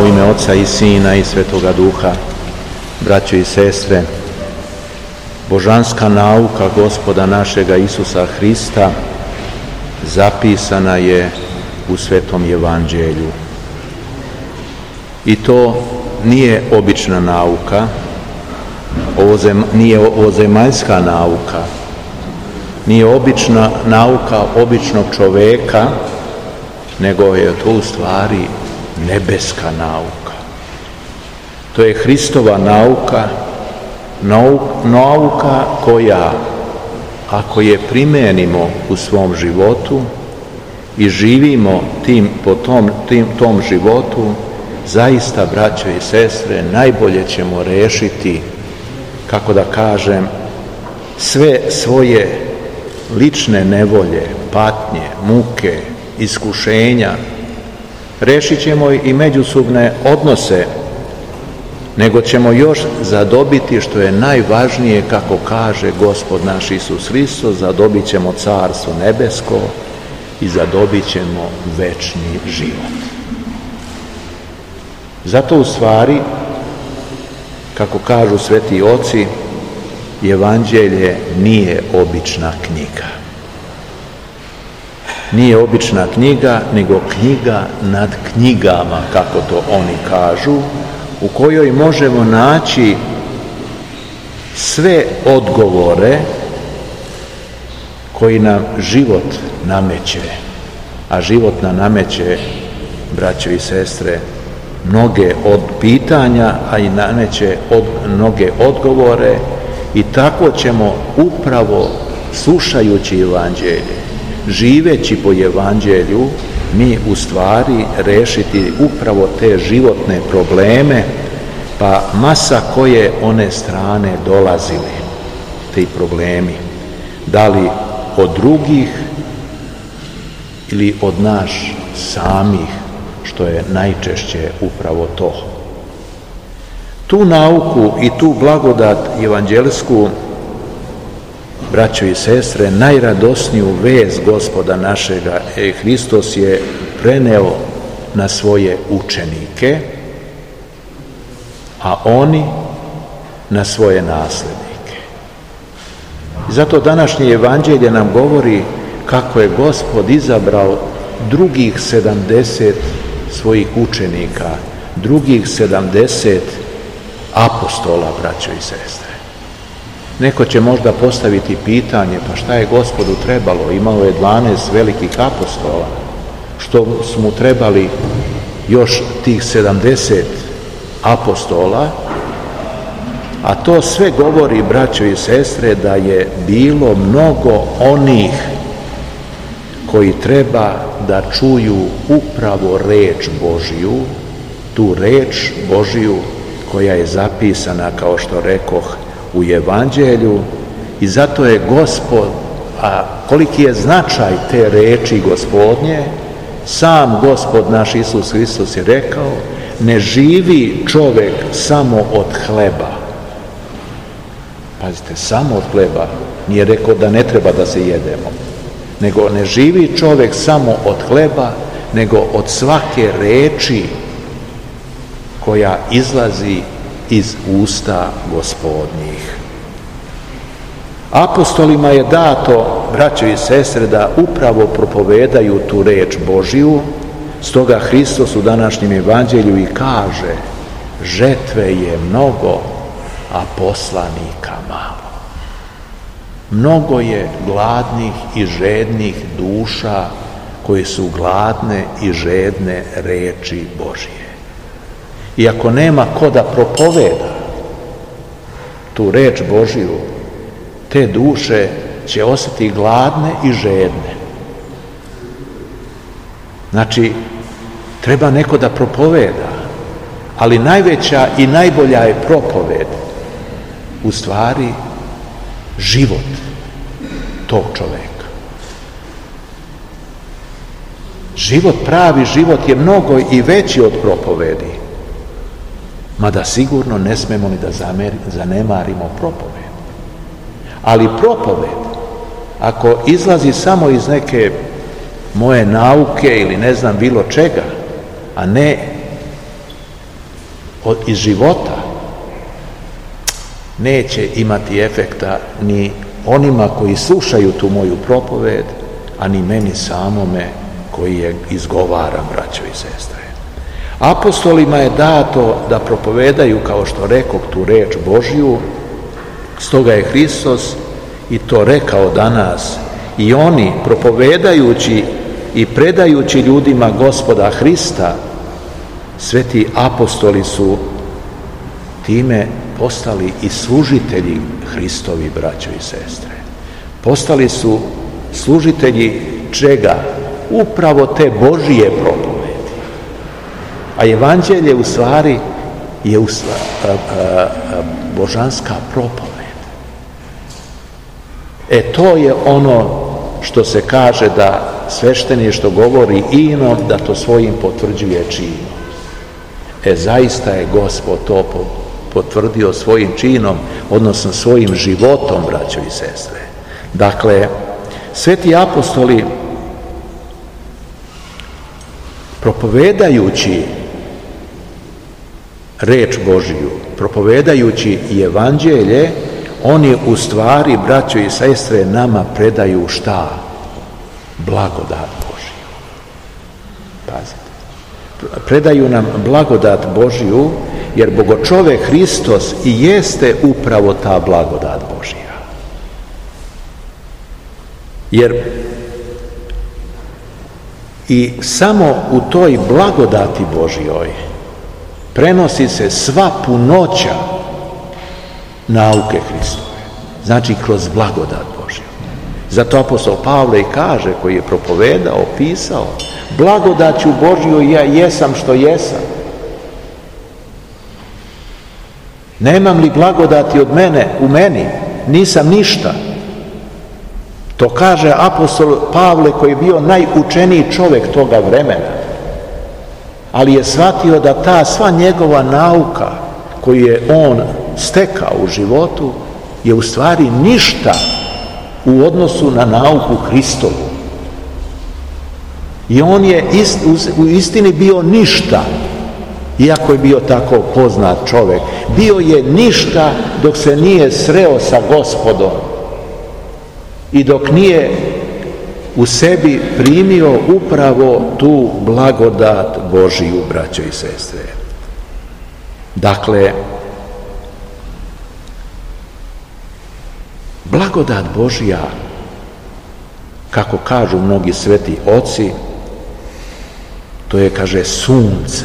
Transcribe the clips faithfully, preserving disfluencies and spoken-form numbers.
U ime Oca i Sina i Svetoga Duha, braćo i sestre, božanska nauka Gospoda našega Isusa Hrista zapisana je u Svetom Evanđelju. I to nije obična nauka, ovozem, nije ovozemaljska nauka, nije obična nauka običnog čoveka, nego je to u stvari nebeska nauka. To je Hristova nauka, nauka koja, ako je primenimo u svom životu i živimo tim, po tom, tim, tom životu, zaista, braćo i sestre, najbolje ćemo rešiti, kako da kažem, sve svoje lične nevolje, patnje, muke, iskušenja. Rešit ćemo i međusobne odnose, nego ćemo još zadobiti, što je najvažnije, kako kaže Gospod naš Isus Hristos, zadobit ćemo Carstvo nebesko i zadobit ćemo večni život. Zato u stvari, kako kažu sveti oci, Evanđelje nije obična knjiga. Nije obična knjiga, nego knjiga nad knjigama, kako to oni kažu, u kojoj možemo naći sve odgovore koji nam život nameće. A život nam nameće, braćo i sestre, mnoge od pitanja, a i nameće od, mnoge odgovore, i tako ćemo upravo slušajući Evanđelje, živeći po Evanđelju, mi u stvari rešiti upravo te životne probleme, pa masa koje one strane dolazili, ti problemi, da li od drugih ili od nas samih, što je najčešće upravo to. Tu nauku i tu blagodat evanđelsku, braćo i sestre, najradosniju vest Gospoda našega Hristos je preneo na svoje učenike, a oni na svoje naslednike. I zato današnje evanđelje nam govori kako je Gospod izabrao drugih sedamdeset svojih učenika, drugih sedamdeset apostola, braćo i sestre. Neko će možda postaviti pitanje, pa šta je Gospodu trebalo? Imao je dvanaest velikih apostola. Što su mu trebali još tih sedamdeset apostola? A to sve govori, braćo i sestre, da je bilo mnogo onih koji treba da čuju upravo reč Božiju, tu reč Božiju koja je zapisana, kao što rekoh, u Evanđelju, i zato je Gospod, a koliki je značaj te reči Gospodnje, sam Gospod naš Isus Hristos je rekao: ne živi čovek samo od hleba. Pazite, samo od hleba, nije rekao da ne treba da se jedemo, nego ne živi čovek samo od hleba, nego od svake reči koja izlazi iz usta Gospodnjih. Apostolima je dato, braćo i sestre, da upravo propovedaju tu reč Božiju, stoga Hristos u današnjem evanđelju i kaže: žetve je mnogo, a poslanika malo. Mnogo je gladnih i žednih duša koje su gladne i žedne reči Božije. I ako nema ko da propoveda tu reč Božiju, te duše će ostati gladne i žedne. Znači, treba neko da propoveda, ali najveća i najbolja je propoved u stvari život tog čoveka. Život, pravi život je mnogo i veći od propovedi. Mada sigurno ne smemo ni da zanemarimo propoved. Ali propoved, ako izlazi samo iz neke moje nauke ili ne znam bilo čega, a ne od, iz života, neće imati efekta ni onima koji slušaju tu moju propoved, a ni meni samome koji je izgovaram, braćo i sestre. Apostolima je dato da propovedaju, kao što rekoh, tu reč Božju, stoga je Hristos i to rekao danas, i oni propovedajući i predajući ljudima Gospoda Hrista, sveti apostoli su time postali i služitelji Hristovi, braćo i sestre. Postali su služitelji čega? Upravo te Božije propovedi. A evanđelje u stvari je u stvari, a, a, a, božanska propoved. E to je ono što se kaže da svešteništvo govori inom, da to svojim potvrđuje činom. E zaista je Gospod to potvrdio svojim činom, odnosno svojim životom, braćo i sestre. Dakle, sveti apostoli propovedajući reč Božiju, propovedajući i evanđelje, oni u stvari, braćo i sestre, nama predaju šta? Blagodat Božiju. Pazite. Predaju nam blagodat Božiju, jer Bogočovek Hristos i jeste upravo ta blagodat Božija. Jer i samo u toj blagodati Božjoj prenosi se sva punoća nauke Hristove. Znači kroz blagodat Božju. Zato apostol Pavle i kaže, koji je propovedao, pisao, blagodaću Božju ja jesam što jesam. Nemam li blagodati od mene, u meni, nisam ništa. To kaže apostol Pavle, koji je bio najučeniji čovjek toga vremena. Ali je shvatio da ta sva njegova nauka koju je on stekao u životu je u stvari ništa u odnosu na nauku Hristovu. I on je ist, u istini bio ništa, iako je bio tako poznat čovjek. Bio je ništa dok se nije sreo sa Gospodom i dok nije u sebi primio upravo tu blagodat Božiju, braćo i sestre. Dakle, blagodat Božja, kako kažu mnogi sveti oci, to je, kaže, sunce,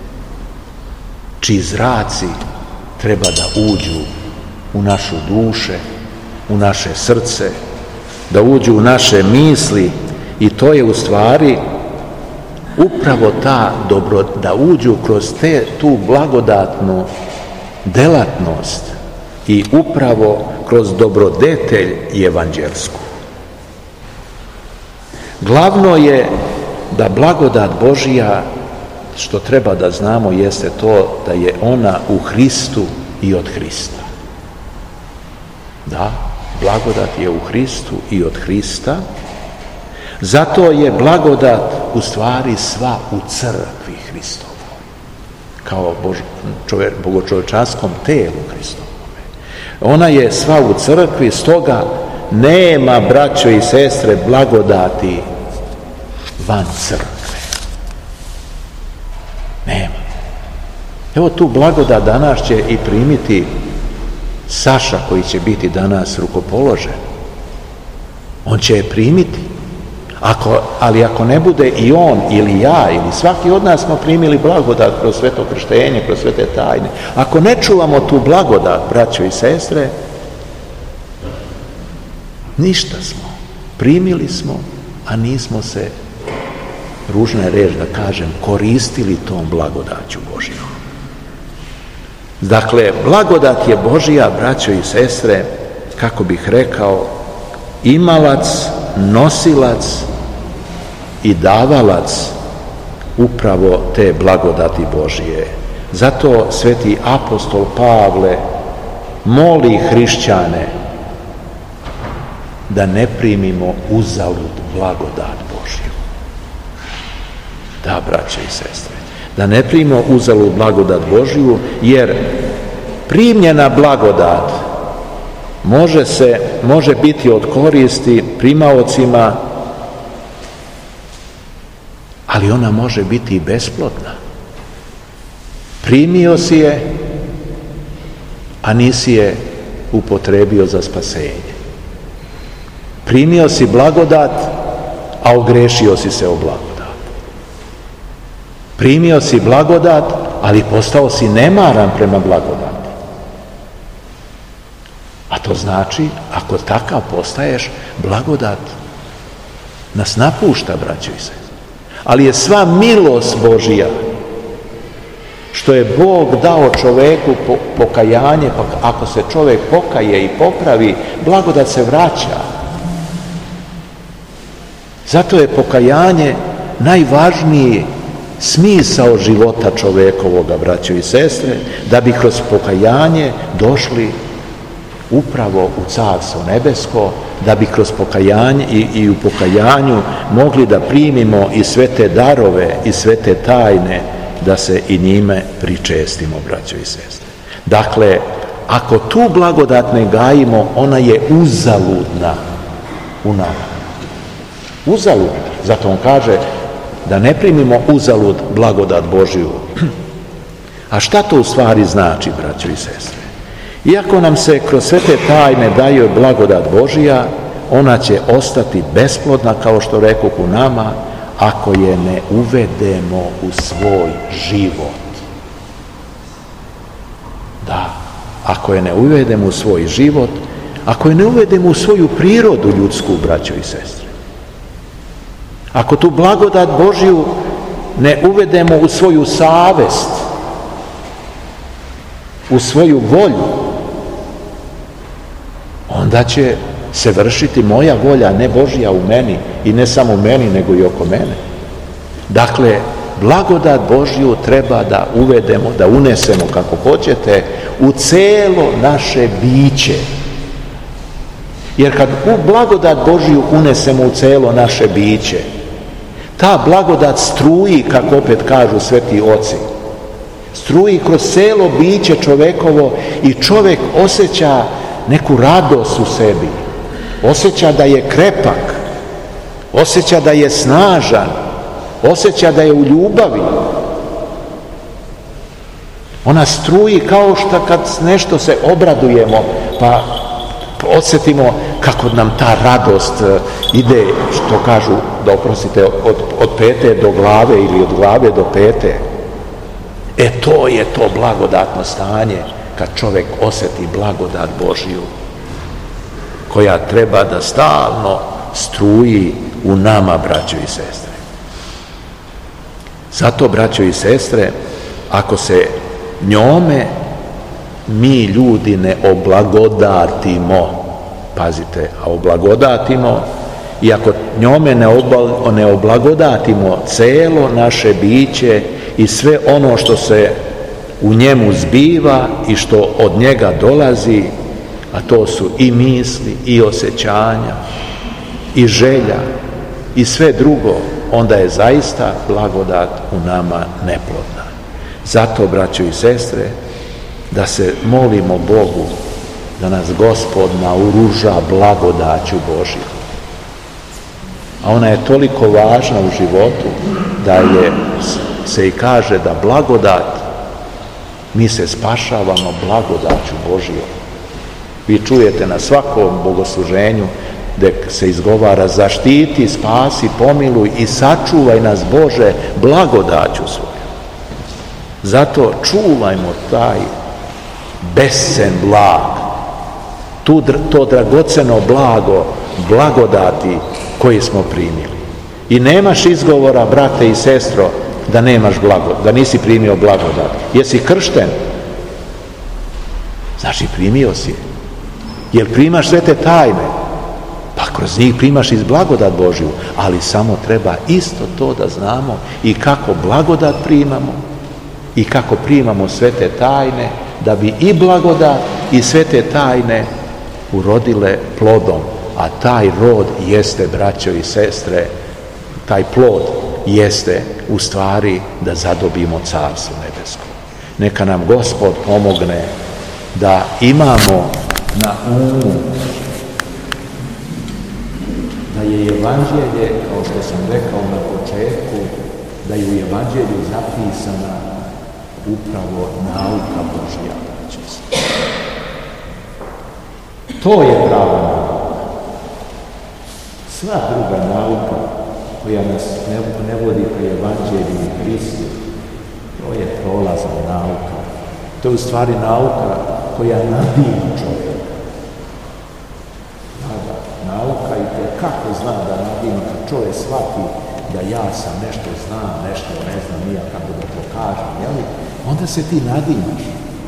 čiji zraci treba da uđu u našu duše, u naše srce, da uđu u naše misli, i to je u stvari upravo ta dobro, da uđu kroz te, tu blagodatnu delatnost i upravo kroz dobrodetelj i evanđelsku. Glavno je da blagodat Božija, što treba da znamo, jeste to da je ona u Hristu i od Hrista. Da, blagodat je u Hristu i od Hrista. Zato je blagodat u stvari sva u crkvi Hristovom, kao bogočovečanskom telu Hristovom. Ona je sva u crkvi, stoga nema, braćo i sestre, blagodati van crkve. Nema. Evo tu blagodat danas će i primiti Saša, koji će biti danas rukopoložen. On će je primiti. Ako, ali ako ne bude i on ili ja ili svaki od nas smo primili blagodat kroz sveto krštenje, kroz svete tajne, ako ne čuvamo tu blagodat, braćo i sestre, ništa smo. Primili smo, a nismo se, ružna je reč da kažem, koristili tom blagodaću Božjom. Dakle, blagodat je Božja, braćo i sestre, kako bih rekao, imalac, nosilac i davalac upravo te blagodati Božije. Zato sveti apostol Pavle moli hrišćane da ne primimo uzalud blagodat Božju. Da, braće i sestre, Da ne primimo uzalud blagodat Božju, jer primljena blagodat može, se, može biti od koristi primaocima, ali ona može biti i besplodna. Primio si je, a nisi je upotrebio za spasenje. Primio si blagodat, a ogrešio si se o blagodat. Primio si blagodat, ali postao si nemaran prema blagodati. A to znači, ako takav postaješ, blagodat nas napušta, braćo i sestre. Ali je sva milost Božja, što je Bog dao čoveku pokajanje, pa ako se čovjek pokaje i popravi, blagodat se vraća. Zato je pokajanje najvažniji smisao života čovekovoga, braćo i sestre, da bi kroz pokajanje došli upravo u Carstvo nebesko, da bi kroz pokajanje i, i u pokajanju mogli da primimo i sve te darove i sve te tajne, da se i njime pričestimo, braćo i sestre. Dakle, ako tu blagodat ne gajimo, ona je uzaludna u nama. Uzaludna. Zato on kaže da ne primimo uzalud blagodat Božju. A šta to u stvari znači, braćo i sestre? Iako nam se kroz sve te tajne daje blagodat Božja, ona će ostati besplodna, kao što rekoh, u nama, ako je ne uvedemo u svoj život. Da, ako je ne uvedemo u svoj život, ako je ne uvedemo u svoju prirodu ljudsku, braćo i sestre. Ako tu blagodat Božju ne uvedemo u svoju savest, u svoju volju, onda će se vršiti moja volja, ne Božja u meni, i ne samo u meni, nego i oko mene. Dakle, blagodat Božju treba da uvedemo, da unesemo, kako hoćete, u celo naše biće. Jer kad u blagodat Božju unesemo u celo naše biće, ta blagodat struji, kako opet kažu sveti oci, struji kroz celo biće čovekovo i čovjek osjeća neku radost u sebi, osjeća da je krepak, osjeća da je snažan, osjeća da je u ljubavi. Ona struji kao što kad nešto se obradujemo, pa osjetimo kako nam ta radost ide, što kažu, da oprostite, od, od pete do glave ili od glave do pete. E to je to blagodatno stanje, kad čovjek osjeti blagodat Božju, koja treba da stalno struji u nama, braćo i sestre. Zato, braćo i sestre, ako se njome mi ljudi ne oblagodatimo, pazite, a oblagodatimo, i ako njome ne, obal, ne oblagodatimo celo naše biće i sve ono što se u njemu zbiva i što od njega dolazi, a to su i misli, i osjećanja, i želja, i sve drugo, onda je zaista blagodat u nama neplodna. Zato, braćo i sestre, da se molimo Bogu da nas Gospod naoruža blagodaću Božju. A ona je toliko važna u životu da je, se i kaže da blagodat, mi se spašavamo blagodaću Božjom. Vi čujete na svakom bogosluženju gdje se izgovara: zaštiti, spasi, pomiluj i sačuvaj nas, Bože, blagodaću svoju. Zato čuvajmo taj bescen blag, tu, to dragoceno blago, blagodati koje smo primili. I nemaš izgovora, brate i sestro, da nemaš blagodat, da nisi primio blagodat. Jesi kršten? Znači, primio si je. Jer primaš sve te tajne, pa kroz njih primaš iz blagodat Božju, ali samo treba isto to da znamo i kako blagodat primamo i kako primamo sve te tajne, da bi i blagodat i sve te tajne urodile plodom. A taj rod jeste, braćo i sestre, taj plod jeste u stvari da zadobimo Carstvo nebesko. Neka nam Gospod pomogne da imamo na umu da je evanđelje, kao što sam rekao na početku, da je u evanđelju zapisana upravo nauka Božja. To je prava nauka. Sva druga nauka koja nas ne, ne vodi ka evanđelju i Hristu, to je prolazna nauka. To je u stvari nauka koja nadima čovjeka. Nada, nauka i te kako zna da nadima kad čovjek shvati da ja sam nešto znam, nešto ne znam, nija kako da to kažem, jeli? Onda se ti nadimaš.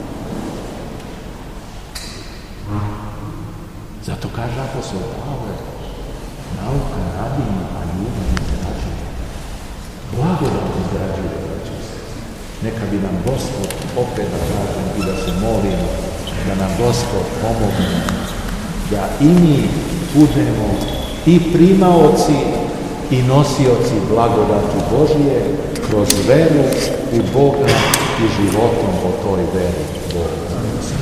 Zato kaže apostol Pavle, nauka nadima, a ljubav izgrađuje. Blagodat izgrađuje, braći i sestre. Neka bi nam Gospod, opet da kažem i da se molimo, da nam Gospod pomogne, da i mi budemo i primaoci i nosioci blagodati Božije kroz veru u Boga i životom po toj veri Boga.